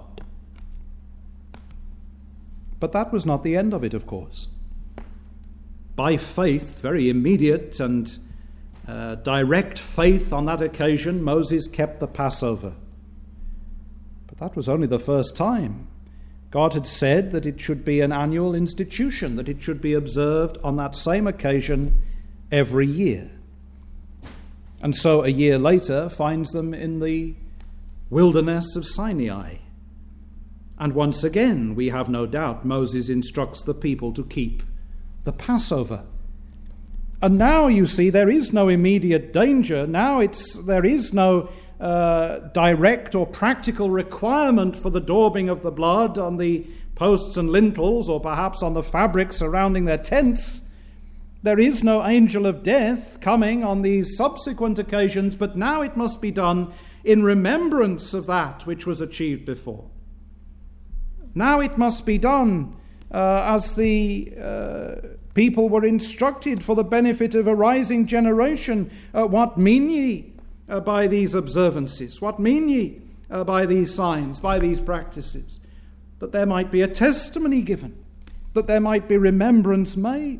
But that was not the end of it, of course. By faith, very immediate and direct faith on that occasion, Moses kept the Passover. But that was only the first time. God had said that it should be an annual institution, that it should be observed on that same occasion every year. And so a year later finds them in the wilderness of Sinai. And once again, we have no doubt, Moses instructs the people to keep the Passover. And now, you see, there is no immediate danger. Now there is no direct or practical requirement for the daubing of the blood on the posts and lintels, or perhaps on the fabric surrounding their tents. There is no angel of death coming on these subsequent occasions, but now it must be done in remembrance of that which was achieved before. Now it must be done as the people were instructed for the benefit of a rising generation. What mean ye by these observances? What mean ye by these signs, by these practices? That there might be a testimony given, that there might be remembrance made.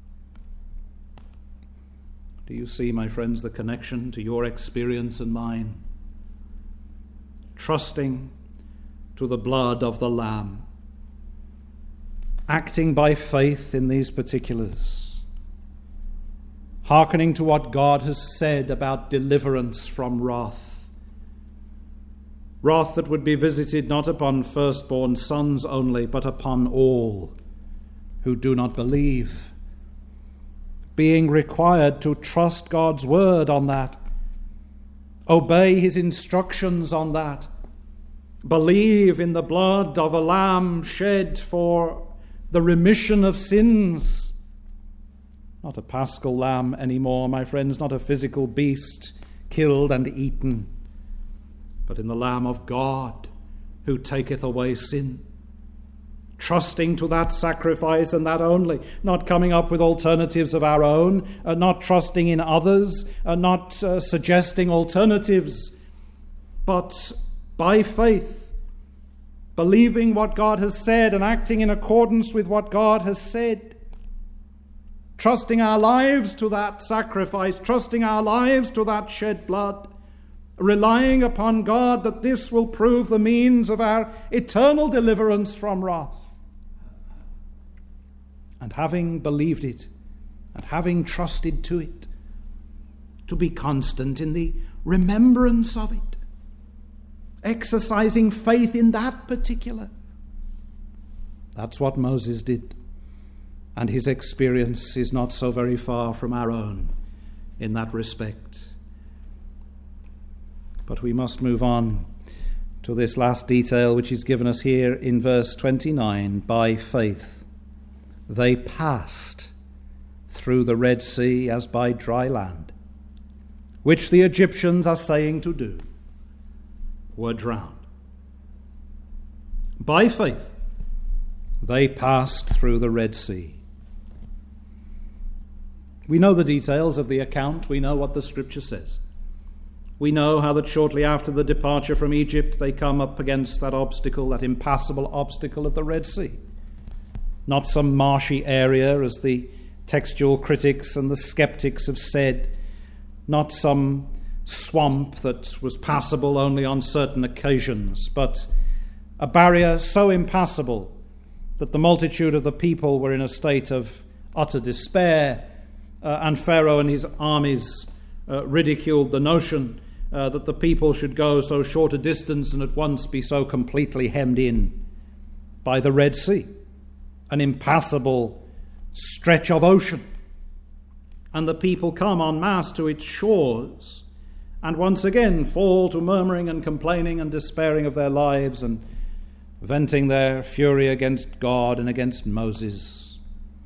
Do you see, my friends, the connection to your experience and mine? Trusting to the blood of the Lamb, acting by faith in these particulars, hearkening to what God has said about deliverance from wrath that would be visited not upon firstborn sons only, but upon all who do not believe, being required to trust God's word on that, obey his instructions on that, believe in the blood of a lamb shed for the remission of sins. Not a paschal lamb anymore, my friends, not a physical beast killed and eaten, but in the Lamb of God who taketh away sin. Trusting to that sacrifice and that only, not coming up with alternatives of our own, not trusting in others, not suggesting alternatives, but by faith, believing what God has said and acting in accordance with what God has said, trusting our lives to that sacrifice, trusting our lives to that shed blood, relying upon God that this will prove the means of our eternal deliverance from wrath. And having believed it, and having trusted to it, to be constant in the remembrance of it, exercising faith in that particular. That's what Moses did. And his experience is not so very far from our own in that respect. But we must move on to this last detail which is given us here in verse 29. By faith they passed through the Red Sea as by dry land, which the Egyptians are saying to do, were drowned. By faith they passed through the Red Sea. We know the details of the account. We know what the Scripture says. We know how that shortly after the departure from Egypt, they come up against that obstacle, that impassable obstacle of the Red Sea. Not some marshy area, as the textual critics and the skeptics have said. Not some swamp that was passable only on certain occasions, but a barrier so impassable that the multitude of the people were in a state of utter despair, and Pharaoh and his armies ridiculed the notion that the people should go so short a distance and at once be so completely hemmed in by the Red Sea, an impassable stretch of ocean. And the people come en masse to its shores and once again fall to murmuring and complaining and despairing of their lives and venting their fury against God and against Moses.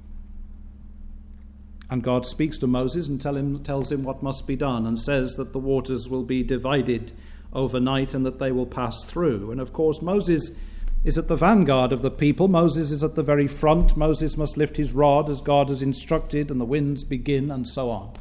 And God speaks to Moses and tells him what must be done, and says that the waters will be divided overnight and that they will pass through. And of course Moses is at the vanguard of the people. Moses is at the very front. Moses must lift his rod as God has instructed, and the winds begin, and so on.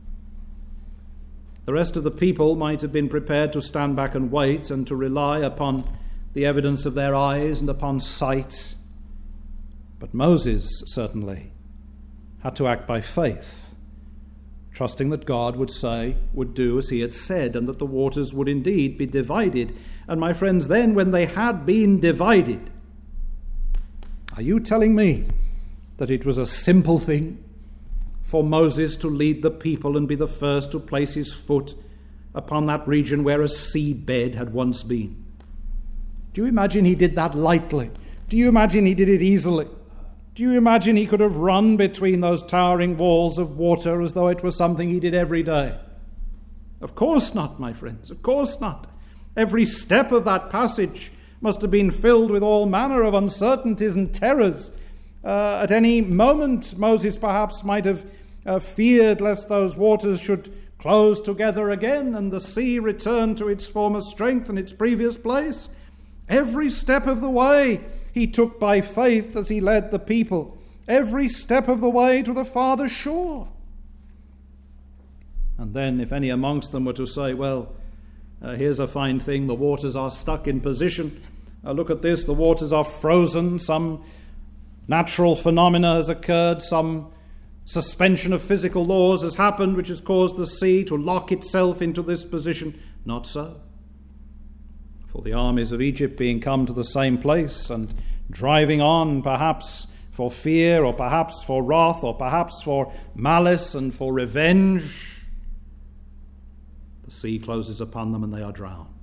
The rest of the people might have been prepared to stand back and wait and to rely upon the evidence of their eyes and upon sight. But Moses certainly had to act by faith, trusting that God would do as he had said, and that the waters would indeed be divided. And my friends, then when they had been divided, are you telling me that it was a simple thing for Moses to lead the people and be the first to place his foot upon that region where a seabed had once been? Do you imagine he did that lightly? Do you imagine he did it easily? Do you imagine he could have run between those towering walls of water as though it was something he did every day? Of course not, my friends, of course not. Every step of that passage must have been filled with all manner of uncertainties and terrors. At any moment, Moses perhaps might have feared lest those waters should close together again and the sea return to its former strength and its previous place. Every step of the way he took by faith as he led the people, every step of the way to the farther shore. And then if any amongst them were to say, well, here's a fine thing, the waters are stuck in position. Look at this, the waters are frozen, some natural phenomena has occurred, some suspension of physical laws has happened which has caused the sea to lock itself into this position. Not so. For the armies of Egypt being come to the same place and driving on, perhaps for fear or perhaps for wrath or perhaps for malice and for revenge, the sea closes upon them and they are drowned.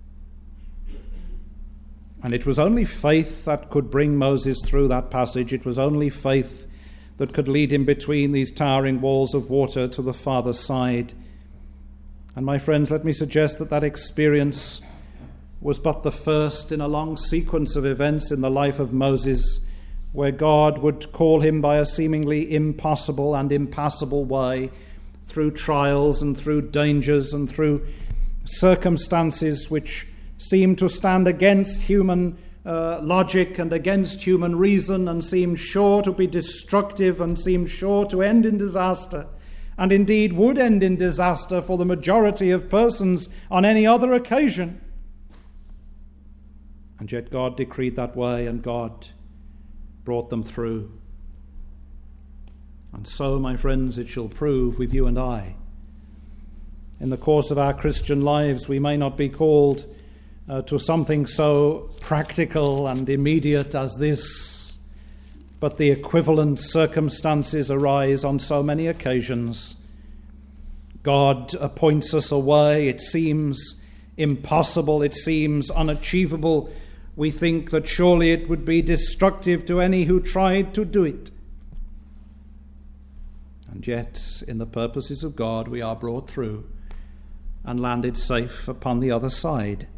And it was only faith that could bring Moses through that passage. It was only faith that could lead him between these towering walls of water to the farther side. And my friends, let me suggest that that experience was but the first in a long sequence of events in the life of Moses, where God would call him by a seemingly impossible and impassable way, through trials and through dangers and through circumstances which seemed to stand against human logic and against human reason, and seemed sure to be destructive and seemed sure to end in disaster, and indeed would end in disaster for the majority of persons on any other occasion. And yet God decreed that way, and God brought them through. And so, my friends, it shall prove with you and I. In the course of our Christian lives, we may not be called to something so practical and immediate as this, but the equivalent circumstances arise on so many occasions. God appoints us a way. It seems impossible, it seems unachievable. We think that surely it would be destructive to any who tried to do it. And yet, in the purposes of God, we are brought through and landed safe upon the other side.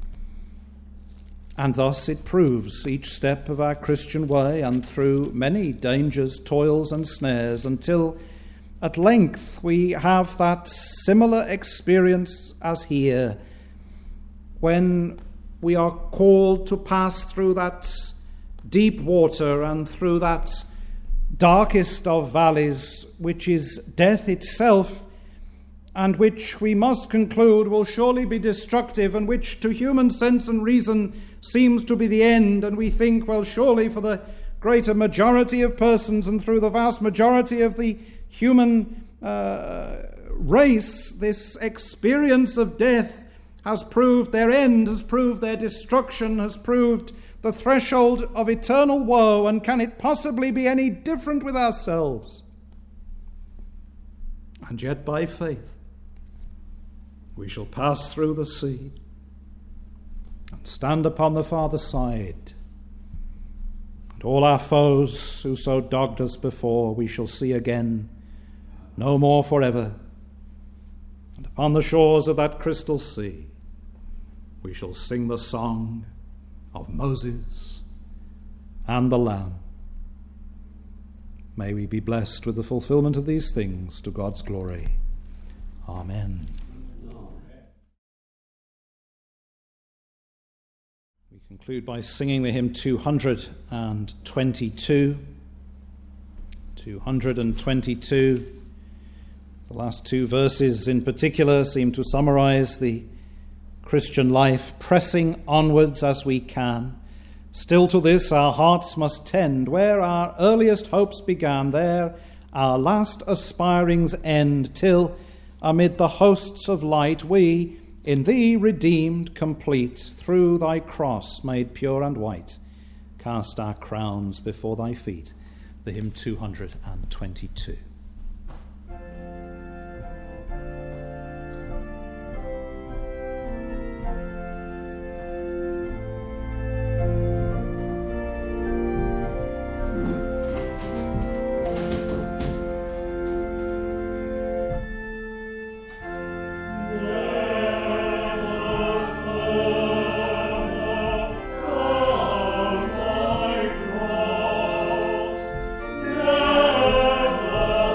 And thus it proves each step of our Christian way, and through many dangers, toils, and snares, until at length we have that similar experience as here, when we are called to pass through that deep water and through that darkest of valleys, which is death itself, and which we must conclude will surely be destructive, and which to human sense and reason seems to be the end, and we think, well, surely for the greater majority of persons and through the vast majority of the human race, this experience of death has proved their end, has proved their destruction, has proved the threshold of eternal woe, and can it possibly be any different with ourselves? And yet by faith we shall pass through the sea and stand upon the farther side. And all our foes who so dogged us before we shall see again, no more forever. And upon the shores of that crystal sea we shall sing the song of Moses and the Lamb. May we be blessed with the fulfillment of these things to God's glory. Amen. We conclude by singing the hymn 222. 222. The last two verses in particular seem to summarize the Christian life, pressing onwards as we can. Still to this our hearts must tend. Where our earliest hopes began, there our last aspirings end, till amid the hosts of light we, in thee redeemed complete, through thy cross made pure and white, cast our crowns before thy feet. The hymn 222. Never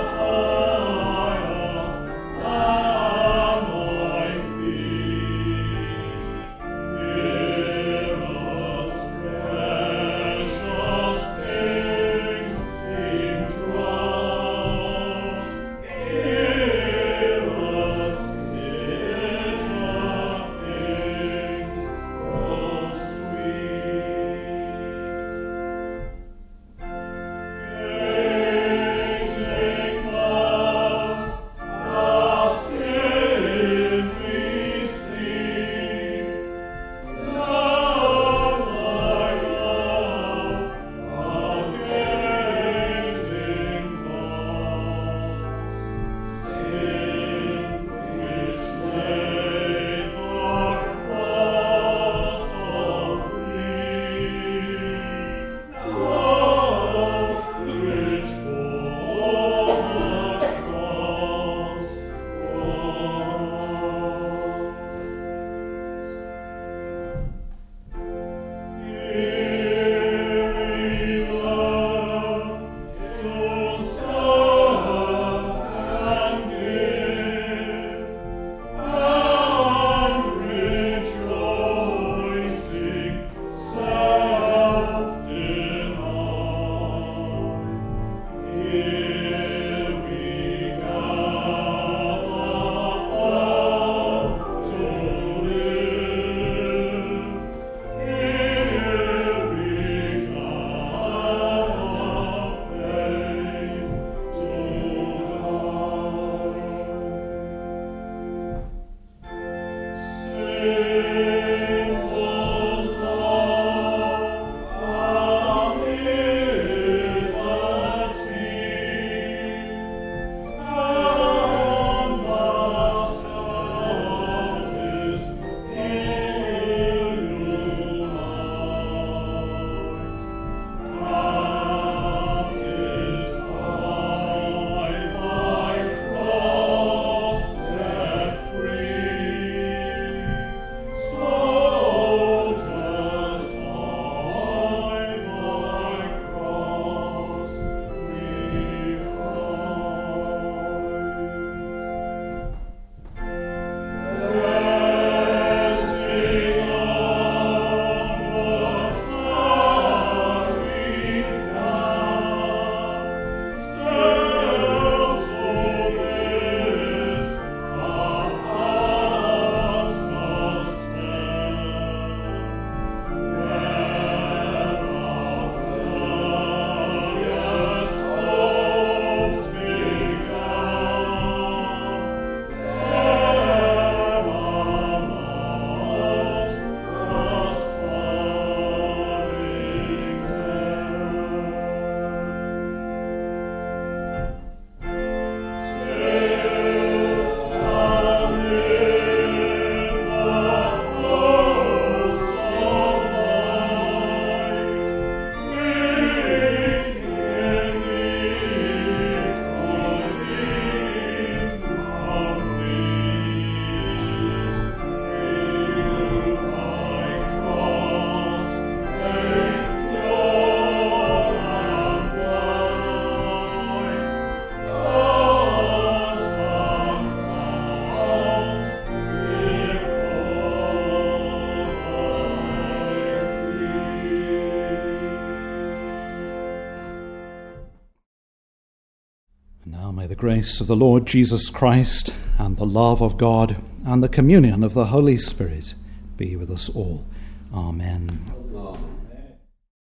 the grace of the Lord Jesus Christ, and the love of God, and the communion of the Holy Spirit be with us all. Amen.